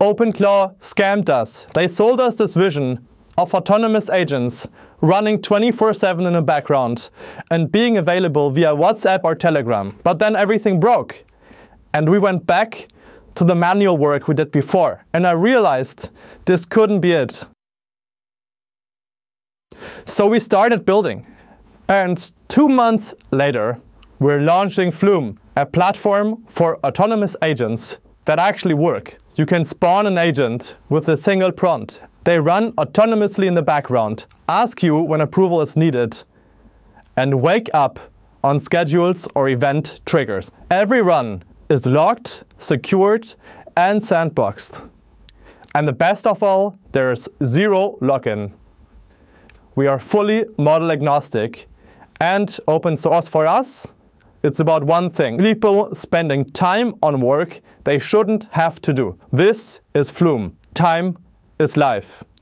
OpenClaw scammed us. They sold us this vision of autonomous agents running 24/7 in the background and being available via WhatsApp or Telegram. But then everything broke. And we went back to the manual work we did before. And I realized this couldn't be it. So we started building. And 2 months later, we're launching Flume, a platform for autonomous agents that actually work. You can spawn an agent with a single prompt. They run autonomously in the background, ask you when approval is needed, and wake up on schedules or event triggers. Every run is logged, secured, and sandboxed. And the best of all, there is zero login. We are fully model agnostic, and open source for us, it's about one thing: people spending time on work they shouldn't have to do. This is Flume. Time is life.